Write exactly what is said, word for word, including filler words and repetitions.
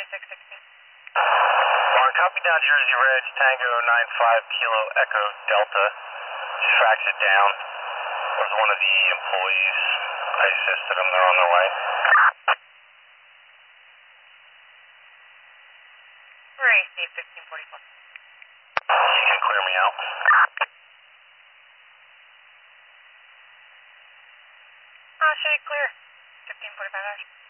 six sixteen. On copy down Jersey Red, Tango nine five Kilo Echo Delta. Just tracks it down. Was one of the employees. I assisted them. They're on their way. We're A C fifteen forty-four. You can clear me out. Uh, should I clear? fifteen forty-five hours.